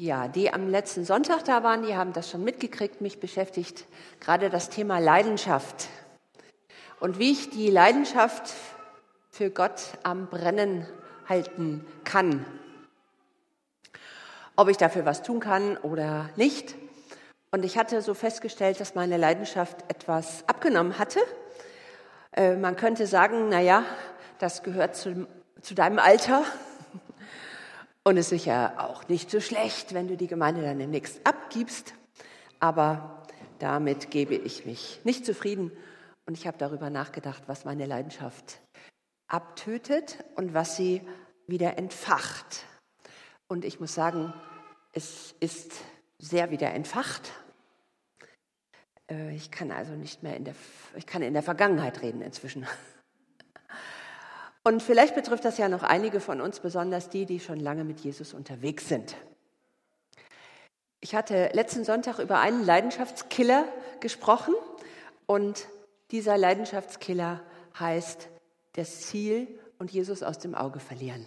Ja, die am letzten Sonntag da waren, die haben das schon mitgekriegt. Mich beschäftigt gerade das Thema Leidenschaft und wie ich die Leidenschaft für Gott am Brennen halten kann. Ob ich dafür was tun kann oder nicht. Und ich hatte so festgestellt, dass meine Leidenschaft etwas abgenommen hatte. Man könnte sagen, naja, das gehört zu deinem Alter. Und ist sicher auch nicht so schlecht, wenn du die Gemeinde dann demnächst abgibst. Aber damit gebe ich mich nicht zufrieden. Und ich habe darüber nachgedacht, was meine Leidenschaft abtötet und was sie wieder entfacht. Und ich muss sagen, es ist sehr wieder entfacht. Ich kann also nicht mehr ich kann in der Vergangenheit reden inzwischen. Und vielleicht betrifft das ja noch einige von uns, besonders die schon lange mit Jesus unterwegs sind. Ich hatte letzten Sonntag über einen Leidenschaftskiller gesprochen und dieser Leidenschaftskiller heißt das Ziel und Jesus aus dem Auge verlieren.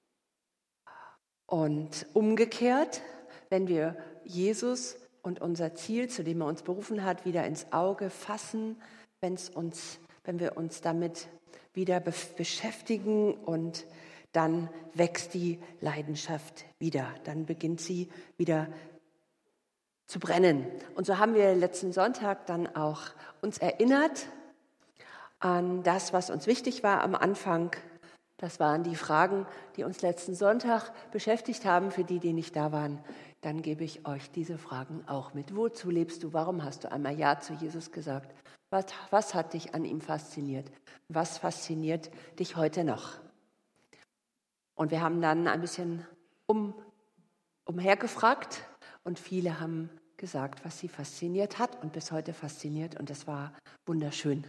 Und umgekehrt, wenn wir Jesus und unser Ziel, zu dem er uns berufen hat, wieder ins Auge fassen, wenn wir uns damit wieder beschäftigen und dann wächst die Leidenschaft wieder. Dann beginnt sie wieder zu brennen. Und so haben wir letzten Sonntag dann auch uns erinnert an das, was uns wichtig war am Anfang. Das waren die Fragen, die uns letzten Sonntag beschäftigt haben. Für die nicht da waren, dann gebe ich euch diese Fragen auch mit. Wozu lebst du? Warum hast du einmal Ja zu Jesus gesagt? Was hat dich an ihm fasziniert? Was fasziniert dich heute noch? Und wir haben dann ein bisschen umhergefragt und viele haben gesagt, was sie fasziniert hat und bis heute fasziniert. Und das war wunderschön.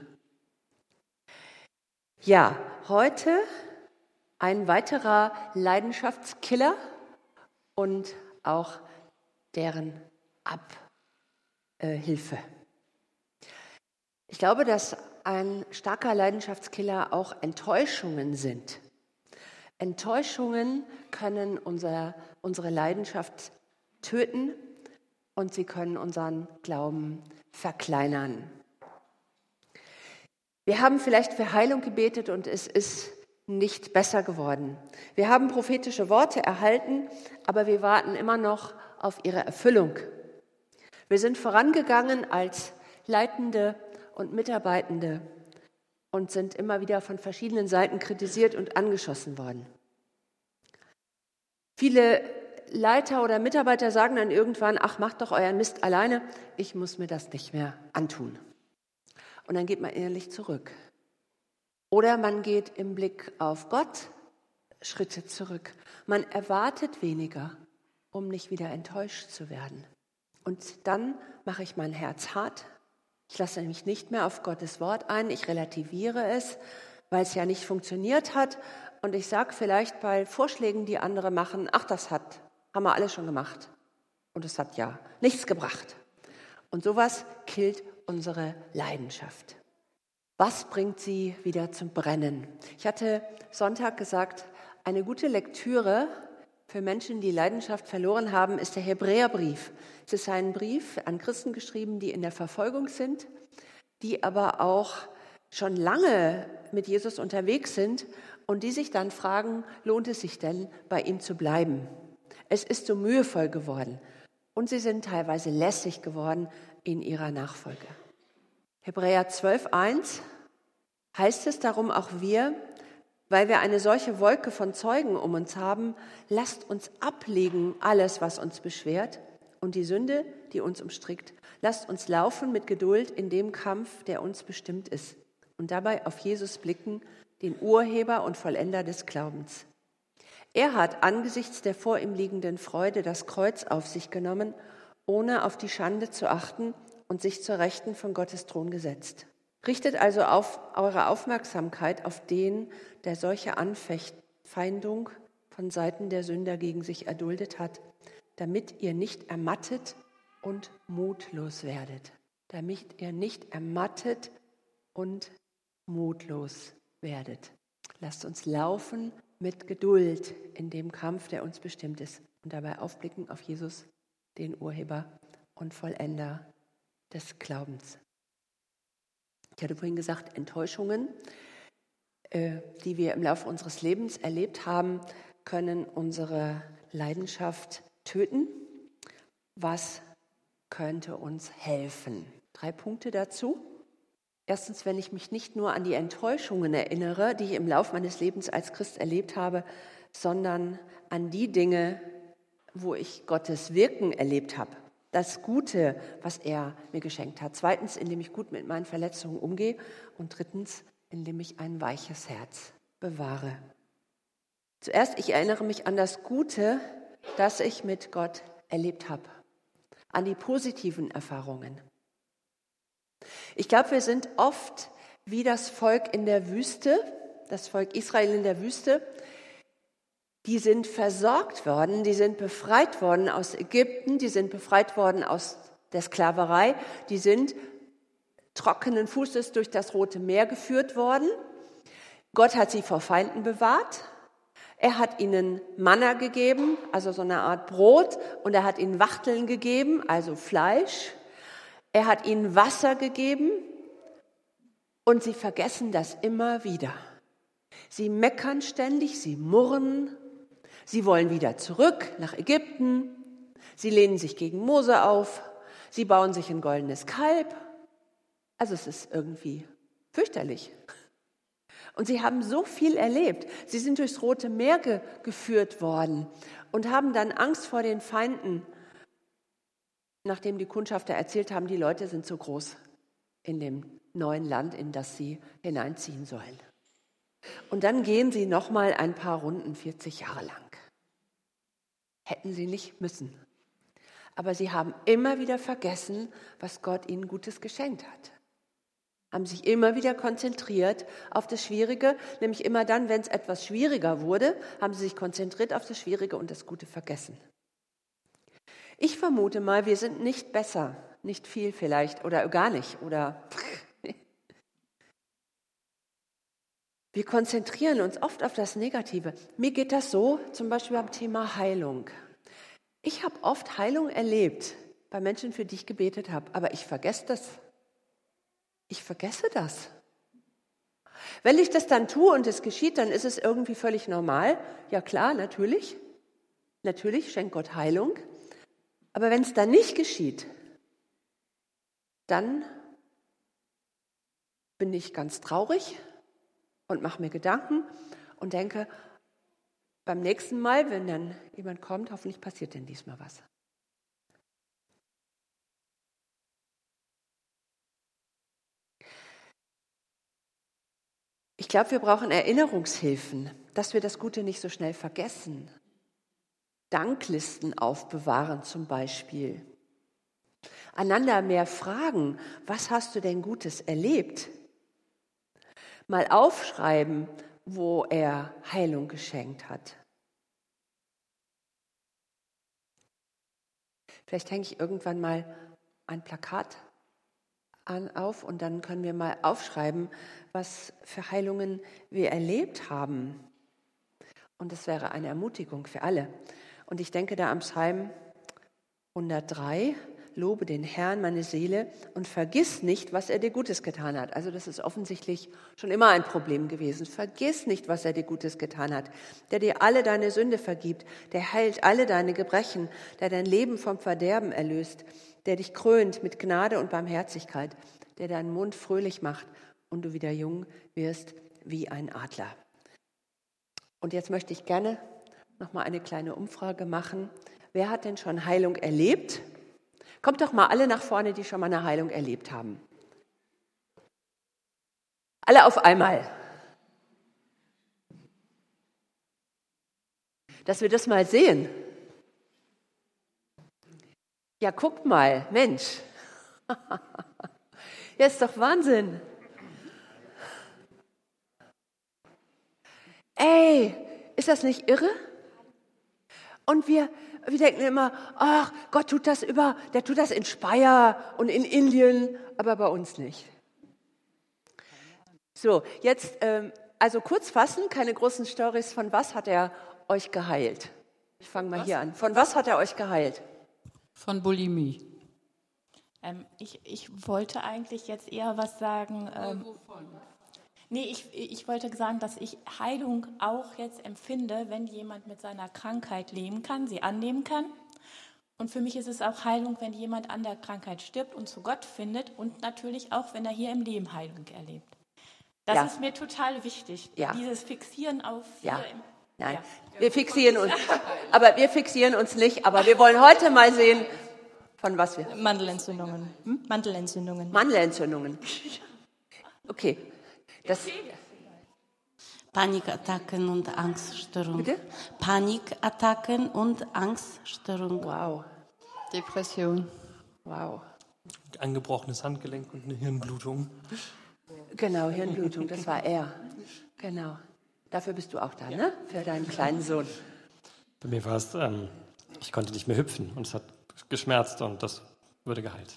Ja, heute ein weiterer Leidenschaftskiller und auch deren Abhilfe. Ich glaube, dass ein starker Leidenschaftskiller auch Enttäuschungen sind. Enttäuschungen können unsere Leidenschaft töten und sie können unseren Glauben verkleinern. Wir haben vielleicht für Heilung gebetet und es ist nicht besser geworden. Wir haben prophetische Worte erhalten, aber wir warten immer noch auf ihre Erfüllung. Wir sind vorangegangen als Leitende und Mitarbeitende und sind immer wieder von verschiedenen Seiten kritisiert und angeschossen worden. Viele Leiter oder Mitarbeiter sagen dann irgendwann, ach, macht doch euren Mist alleine, ich muss mir das nicht mehr antun. Und dann geht man innerlich zurück. Oder man geht im Blick auf Gott Schritte zurück. Man erwartet weniger, um nicht wieder enttäuscht zu werden. Und dann mache ich mein Herz hart. Ich lasse mich nicht mehr auf Gottes Wort ein. Ich relativiere es, weil es ja nicht funktioniert hat. Und ich sage vielleicht bei Vorschlägen, die andere machen, ach, haben wir alles schon gemacht. Und es hat ja nichts gebracht. Und sowas killt unsere Leidenschaft. Was bringt sie wieder zum Brennen? Ich hatte Sonntag gesagt, eine gute Lektüre für Menschen, die Leidenschaft verloren haben, ist der Hebräerbrief. Es ist ein Brief an Christen geschrieben, die in der Verfolgung sind, die aber auch schon lange mit Jesus unterwegs sind und die sich dann fragen, lohnt es sich denn, bei ihm zu bleiben? Es ist so mühevoll geworden und sie sind teilweise lässig geworden in ihrer Nachfolge. Hebräer 12,1 heißt es darum auch wir, weil wir eine solche Wolke von Zeugen um uns haben, lasst uns ablegen alles, was uns beschwert und die Sünde, die uns umstrickt. Lasst uns laufen mit Geduld in dem Kampf, der uns bestimmt ist und dabei auf Jesus blicken, den Urheber und Vollender des Glaubens. Er hat angesichts der vor ihm liegenden Freude das Kreuz auf sich genommen, ohne auf die Schande zu achten und sich zur Rechten von Gottes Thron gesetzt. Richtet also eure Aufmerksamkeit auf den, der solche Anfeindung von Seiten der Sünder gegen sich erduldet hat, damit ihr nicht ermattet und mutlos werdet. Damit ihr nicht ermattet und mutlos werdet. Lasst uns laufen mit Geduld in dem Kampf, der uns bestimmt ist. und dabei aufblicken auf Jesus, den Urheber und Vollender des Glaubens. Ich hatte vorhin gesagt, Enttäuschungen, die wir im Laufe unseres Lebens erlebt haben, können unsere Leidenschaft töten. Was könnte uns helfen? 3 Punkte dazu. Erstens, wenn ich mich nicht nur an die Enttäuschungen erinnere, die ich im Laufe meines Lebens als Christ erlebt habe, sondern an die Dinge, wo ich Gottes Wirken erlebt habe. Das Gute, was er mir geschenkt hat. Zweitens, indem ich gut mit meinen Verletzungen umgehe. Und drittens, indem ich ein weiches Herz bewahre. Zuerst, ich erinnere mich an das Gute, das ich mit Gott erlebt habe. An die positiven Erfahrungen. Ich glaube, wir sind oft wie das Volk in der Wüste, das Volk Israel in der Wüste. Die sind versorgt worden, die sind befreit worden aus Ägypten, die sind befreit worden aus der Sklaverei, die sind trockenen Fußes durch das Rote Meer geführt worden. Gott hat sie vor Feinden bewahrt. Er hat ihnen Manna gegeben, also so eine Art Brot, und er hat ihnen Wachteln gegeben, also Fleisch. Er hat ihnen Wasser gegeben und sie vergessen das immer wieder. Sie meckern ständig, sie murren, sie wollen wieder zurück nach Ägypten, sie lehnen sich gegen Mose auf, sie bauen sich ein goldenes Kalb. Also es ist irgendwie fürchterlich. Und sie haben so viel erlebt. Sie sind durchs Rote Meer geführt worden und haben dann Angst vor den Feinden, nachdem die Kundschafter erzählt haben, die Leute sind so groß in dem neuen Land, in das sie hineinziehen sollen. Und dann gehen sie nochmal ein paar Runden 40 Jahre lang. Hätten sie nicht müssen. Aber sie haben immer wieder vergessen, was Gott ihnen Gutes geschenkt hat. Haben sich immer wieder konzentriert auf das Schwierige, nämlich immer dann, wenn es etwas schwieriger wurde, haben sie sich konzentriert auf das Schwierige und das Gute vergessen. Ich vermute mal, wir sind nicht besser, nicht viel vielleicht oder gar nicht. Oder wir konzentrieren uns oft auf das Negative. Mir geht das so, zum Beispiel beim Thema Heilung. Ich habe oft Heilung erlebt bei Menschen, für die ich gebetet habe, aber ich vergesse das. Ich vergesse das. Wenn ich das dann tue und es geschieht, dann ist es irgendwie völlig normal. Ja klar, natürlich. Natürlich schenkt Gott Heilung. Aber wenn es dann nicht geschieht, dann bin ich ganz traurig und mache mir Gedanken und denke, beim nächsten Mal, wenn dann jemand kommt, hoffentlich passiert denn diesmal was. Ich glaube, wir brauchen Erinnerungshilfen, dass wir das Gute nicht so schnell vergessen. Danklisten aufbewahren zum Beispiel. Einander mehr fragen, was hast du denn Gutes erlebt? Mal aufschreiben, wo er Heilung geschenkt hat. Vielleicht hänge ich irgendwann mal ein Plakat auf und dann können wir mal aufschreiben, was für Heilungen wir erlebt haben. Und das wäre eine Ermutigung für alle. Und ich denke da am Psalm 103, lobe den Herrn, meine Seele, und vergiss nicht, was er dir Gutes getan hat. Also das ist offensichtlich schon immer ein Problem gewesen. Vergiss nicht, was er dir Gutes getan hat. Der dir alle deine Sünde vergibt, der heilt alle deine Gebrechen, der dein Leben vom Verderben erlöst, der dich krönt mit Gnade und Barmherzigkeit, der deinen Mund fröhlich macht und du wieder jung wirst wie ein Adler. Und jetzt möchte ich gerne noch mal eine kleine Umfrage machen. Wer hat denn schon Heilung erlebt? Kommt doch mal alle nach vorne, die schon mal eine Heilung erlebt haben. Alle auf einmal. Dass wir das mal sehen. Ja, guckt mal, Mensch. Ja, ist doch Wahnsinn. Ey, ist das nicht irre? Und wir denken immer, ach, Gott tut das der tut das in Speyer und in Indien, aber bei uns nicht. So, jetzt, also kurz fassen, keine großen Storys, von was hat er euch geheilt? Ich fange mal hier an. Von was hat er euch geheilt? Von Bulimie. Ich wollte eigentlich jetzt eher was sagen. Wovon? Nee, ich wollte sagen, dass ich Heilung auch jetzt empfinde, wenn jemand mit seiner Krankheit leben kann, sie annehmen kann. Und für mich ist es auch Heilung, wenn jemand an der Krankheit stirbt und zu Gott findet und natürlich auch, wenn er hier im Leben Heilung erlebt. Das ist mir total wichtig, dieses Fixieren auf hier im... Nein, wir fixieren uns, aber wir fixieren uns nicht, aber wir wollen heute mal sehen, von was wir... Mandelentzündungen. Mandelentzündungen. Okay. Das, Panikattacken und Angststörung. Bitte? Panikattacken und Angststörung. wow, Depression. wow. Ein gebrochenes Handgelenk und eine Hirnblutung. Genau, Hirnblutung, das war er. Genau. Dafür bist du auch da, ne? Für deinen kleinen Sohn. Bei mir war es, ich konnte nicht mehr hüpfen und es hat geschmerzt und das wurde geheilt.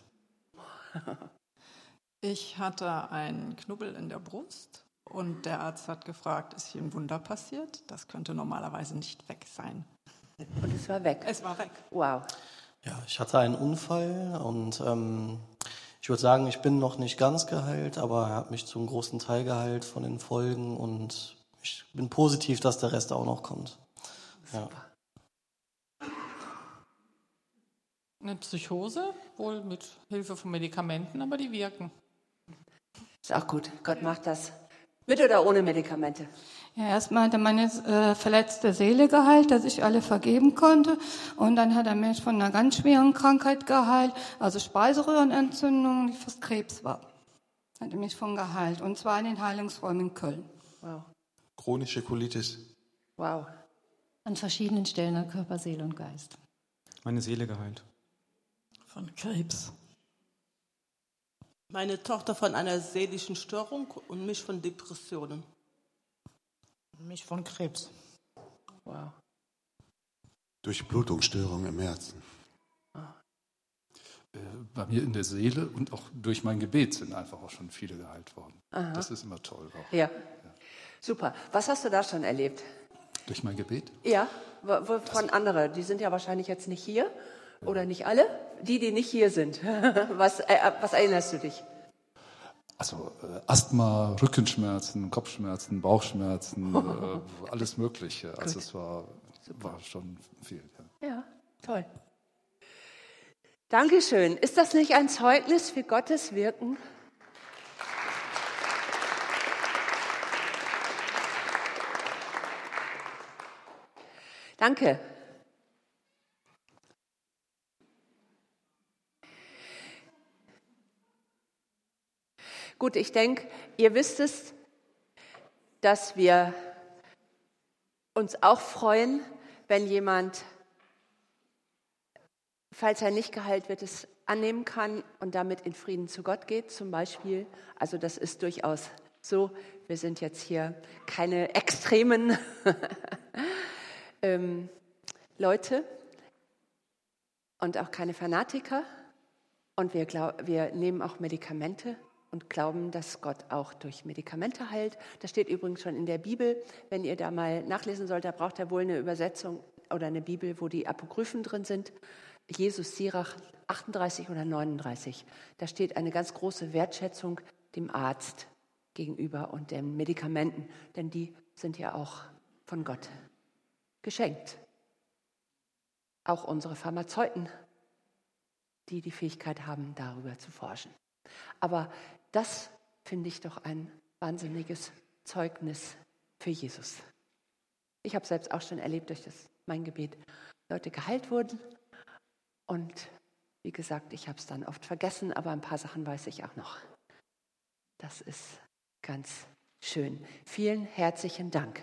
Ich hatte einen Knubbel in der Brust und der Arzt hat gefragt, ist hier ein Wunder passiert? Das könnte normalerweise nicht weg sein. Und es war weg. Es war weg. Wow. Ja, ich hatte einen Unfall und ich würde sagen, ich bin noch nicht ganz geheilt, aber er hat mich zum großen Teil geheilt von den Folgen und ich bin positiv, dass der Rest auch noch kommt. Ja. Eine Psychose, wohl mit Hilfe von Medikamenten, aber die wirken. Ist auch gut. Gott macht das. Mit oder ohne Medikamente? Ja, erstmal hat er meine verletzte Seele geheilt, dass ich alle vergeben konnte. Und dann hat er mich von einer ganz schweren Krankheit geheilt, also Speiseröhrenentzündung, die fast Krebs war. Hat er mich von geheilt. Und zwar in den Heilungsräumen in Köln. Wow. Chronische Colitis. Wow. An verschiedenen Stellen an Körper, Seele und Geist. Meine Seele geheilt. Von Krebs. Meine Tochter von einer seelischen Störung und mich von Depressionen. Mich von Krebs. Wow. Durch Blutungsstörungen im Herzen. Bei mir in der Seele und auch durch mein Gebet sind einfach auch schon viele geheilt worden. Aha. Das ist immer toll. Auch. Ja. Super. Was hast du da schon erlebt? Durch mein Gebet? Ja, von anderen. Die sind ja wahrscheinlich jetzt nicht hier. Oder nicht alle? Die nicht hier sind. Was erinnerst du dich? Also Asthma, Rückenschmerzen, Kopfschmerzen, Bauchschmerzen, alles Mögliche. Also es war schon viel. Ja, toll. Dankeschön. Ist das nicht ein Zeugnis für Gottes Wirken? Danke. Gut, ich denke, ihr wisst es, dass wir uns auch freuen, wenn jemand, falls er nicht geheilt wird, es annehmen kann und damit in Frieden zu Gott geht, zum Beispiel. Also das ist durchaus so. Wir sind jetzt hier keine extremen Leute und auch keine Fanatiker. Und wir nehmen auch Medikamente und glauben, dass Gott auch durch Medikamente heilt. Das steht übrigens schon in der Bibel. Wenn ihr da mal nachlesen sollt, da braucht ihr wohl eine Übersetzung oder eine Bibel, wo die Apokryphen drin sind. Jesus Sirach 38 oder 39. Da steht eine ganz große Wertschätzung dem Arzt gegenüber und den Medikamenten, denn die sind ja auch von Gott geschenkt. Auch unsere Pharmazeuten, die die Fähigkeit haben, darüber zu forschen. Aber das finde ich doch ein wahnsinniges Zeugnis für Jesus. Ich habe selbst auch schon erlebt, durch mein Gebet Leute geheilt wurden. Und wie gesagt, ich habe es dann oft vergessen, aber ein paar Sachen weiß ich auch noch. Das ist ganz schön. Vielen herzlichen Dank.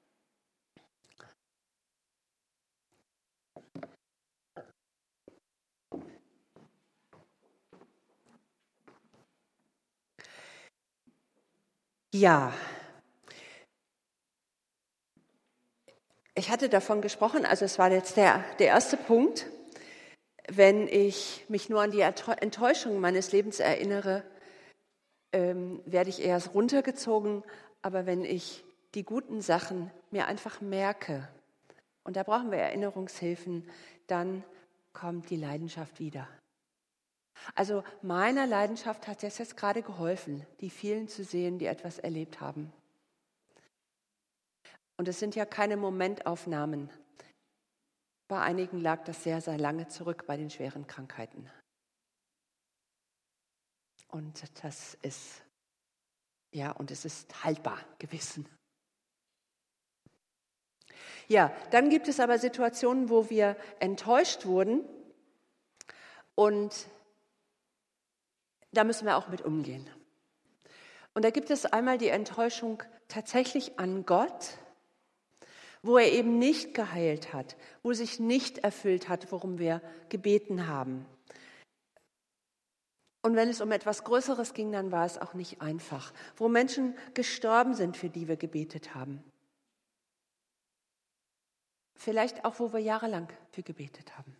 Ja, ich hatte davon gesprochen, also es war jetzt der erste Punkt, wenn ich mich nur an die Enttäuschung meines Lebens erinnere, werde ich eher runtergezogen, aber wenn ich die guten Sachen mir einfach merke und da brauchen wir Erinnerungshilfen, dann kommt die Leidenschaft wieder. Also meiner Leidenschaft hat es jetzt gerade geholfen, die vielen zu sehen, die etwas erlebt haben. Und es sind ja keine Momentaufnahmen. Bei einigen lag das sehr, sehr lange zurück bei den schweren Krankheiten. Und das ist, ja, und es ist haltbar gewesen. Ja, dann gibt es aber Situationen, wo wir enttäuscht wurden und da müssen wir auch mit umgehen. Und da gibt es einmal die Enttäuschung tatsächlich an Gott, wo er eben nicht geheilt hat, wo sich nicht erfüllt hat, worum wir gebeten haben. Und wenn es um etwas Größeres ging, dann war es auch nicht einfach, wo Menschen gestorben sind, für die wir gebetet haben. Vielleicht auch, wo wir jahrelang für gebetet haben.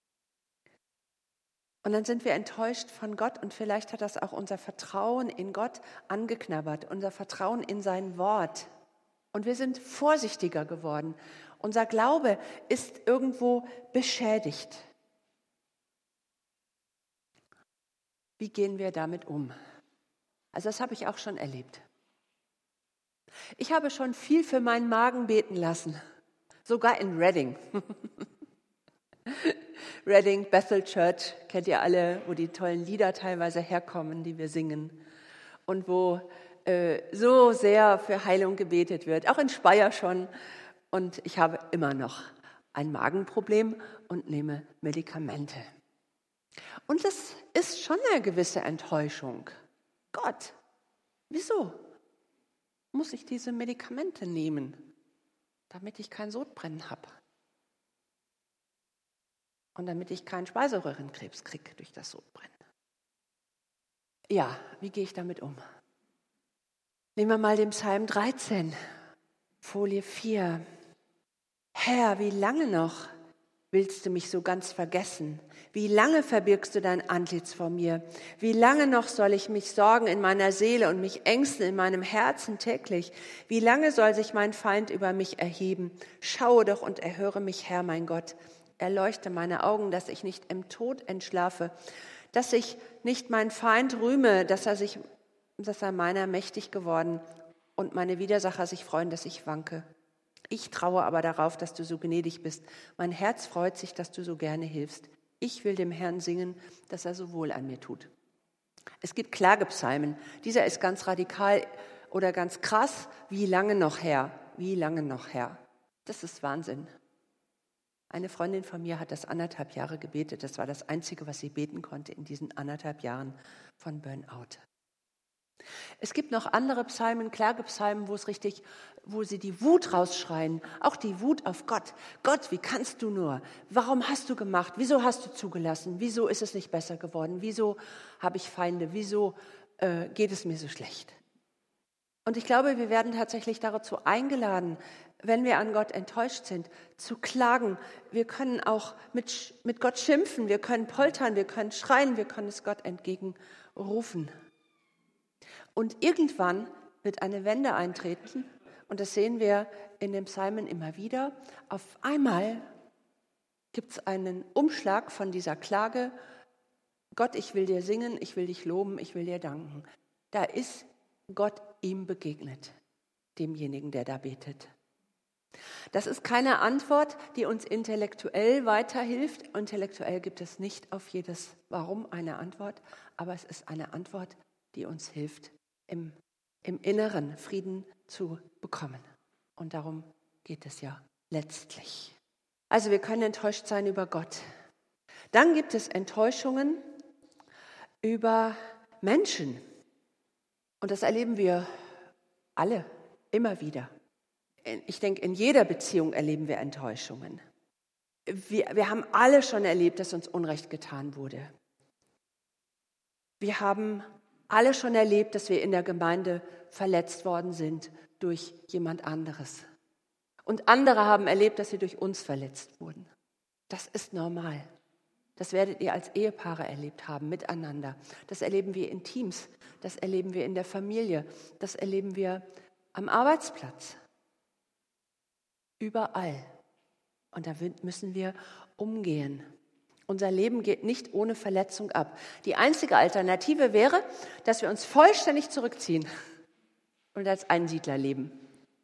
Und dann sind wir enttäuscht von Gott und vielleicht hat das auch unser Vertrauen in Gott angeknabbert, unser Vertrauen in sein Wort. Und wir sind vorsichtiger geworden. Unser Glaube ist irgendwo beschädigt. Wie gehen wir damit um? Also das habe ich auch schon erlebt. Ich habe schon viel für meinen Magen beten lassen, sogar in Reading. Reading, Bethel Church, kennt ihr alle, wo die tollen Lieder teilweise herkommen, die wir singen. Und wo so sehr für Heilung gebetet wird, auch in Speyer schon. Und ich habe immer noch ein Magenproblem und nehme Medikamente. Und das ist schon eine gewisse Enttäuschung. Gott, wieso muss ich diese Medikamente nehmen, damit ich kein Sodbrennen habe? Und damit ich keinen Speiseröhrenkrebs kriege durch das Sodbrennen. Ja, wie gehe ich damit um? Nehmen wir mal den Psalm 13, Folie 4. Herr, wie lange noch willst du mich so ganz vergessen? Wie lange verbirgst du dein Antlitz vor mir? Wie lange noch soll ich mich sorgen in meiner Seele und mich ängsten in meinem Herzen täglich? Wie lange soll sich mein Feind über mich erheben? Schaue doch und erhöre mich, Herr, mein Gott. Erleuchte meine Augen, dass ich nicht im Tod entschlafe, dass ich nicht mein Feind rühme, dass er meiner mächtig geworden und meine Widersacher sich freuen, dass ich wanke. Ich traue aber darauf, dass du so gnädig bist. Mein Herz freut sich, dass du so gerne hilfst. Ich will dem Herrn singen, dass er so wohl an mir tut. Es gibt Klagepsalmen. Dieser ist ganz radikal oder ganz krass. Wie lange noch, Herr? Wie lange noch, Herr? Das ist Wahnsinn. Eine Freundin von mir hat das 1,5 Jahre gebetet. Das war das Einzige, was sie beten konnte in diesen 1,5 Jahren von Burnout. Es gibt noch andere Psalmen, Klagepsalmen, wo sie die Wut rausschreien, auch die Wut auf Gott. Gott, wie kannst du nur? Warum hast du gemacht? Wieso hast du zugelassen? Wieso ist es nicht besser geworden? Wieso habe ich Feinde? Wieso geht es mir so schlecht? Und ich glaube, wir werden tatsächlich dazu eingeladen, wenn wir an Gott enttäuscht sind, zu klagen. Wir können auch mit Gott schimpfen, wir können poltern, wir können schreien, wir können es Gott entgegenrufen. Und irgendwann wird eine Wende eintreten und das sehen wir in den Psalmen immer wieder. Auf einmal gibt es einen Umschlag von dieser Klage. Gott, ich will dir singen, ich will dich loben, ich will dir danken. Da ist Gott ihm begegnet, demjenigen, der da betet. Das ist keine Antwort, die uns intellektuell weiterhilft. Intellektuell gibt es nicht auf jedes Warum eine Antwort, aber es ist eine Antwort, die uns hilft, im Inneren Frieden zu bekommen. Und darum geht es ja letztlich. Also wir können enttäuscht sein über Gott. Dann gibt es Enttäuschungen über Menschen. Und das erleben wir alle immer wieder. Ich denke, in jeder Beziehung erleben wir Enttäuschungen. Wir haben alle schon erlebt, dass uns Unrecht getan wurde. Wir haben alle schon erlebt, dass wir in der Gemeinde verletzt worden sind durch jemand anderes. Und andere haben erlebt, dass sie durch uns verletzt wurden. Das ist normal. Das werdet ihr als Ehepaare erlebt haben, miteinander. Das erleben wir in Teams, das erleben wir in der Familie, das erleben wir am Arbeitsplatz. Überall. Und damit müssen wir umgehen. Unser Leben geht nicht ohne Verletzung ab. Die einzige Alternative wäre, dass wir uns vollständig zurückziehen und als Einsiedler leben.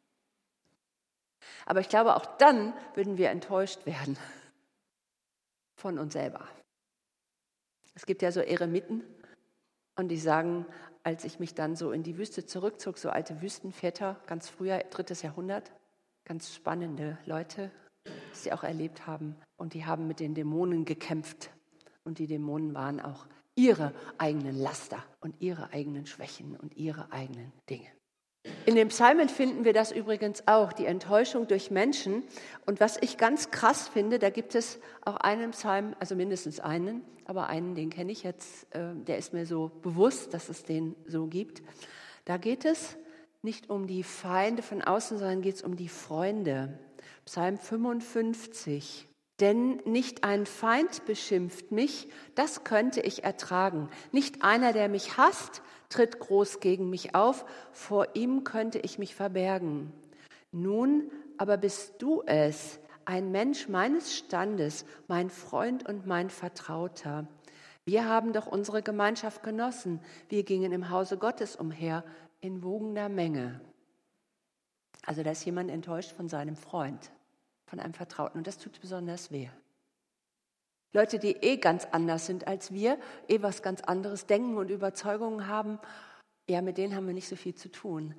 Aber ich glaube, auch dann würden wir enttäuscht werden von uns selber. Es gibt ja so Eremiten und die sagen, als ich mich dann so in die Wüste zurückzog, so alte Wüstenväter, ganz früher, 3. Jahrhundert, ganz spannende Leute, die sie auch erlebt haben. Und die haben mit den Dämonen gekämpft. Und die Dämonen waren auch ihre eigenen Laster und ihre eigenen Schwächen und ihre eigenen Dinge. In den Psalmen finden wir das übrigens auch, die Enttäuschung durch Menschen. Und was ich ganz krass finde, da gibt es auch einen Psalm, also mindestens einen, aber einen, den kenne ich jetzt, der ist mir so bewusst, dass es den so gibt. Da geht es nicht um die Feinde von außen, sondern geht es um die Freunde. Psalm 55. Denn nicht ein Feind beschimpft mich, das könnte ich ertragen. Nicht einer, der mich hasst, tritt groß gegen mich auf, vor ihm könnte ich mich verbergen. Nun aber bist du es, ein Mensch meines Standes, mein Freund und mein Vertrauter. Wir haben doch unsere Gemeinschaft genossen, wir gingen im Hause Gottes umher in wogender Menge. Also da ist jemand enttäuscht von seinem Freund, von einem Vertrauten. Und das tut besonders weh. Leute, die ganz anders sind als wir, was ganz anderes denken und Überzeugungen haben, ja, mit denen haben wir nicht so viel zu tun.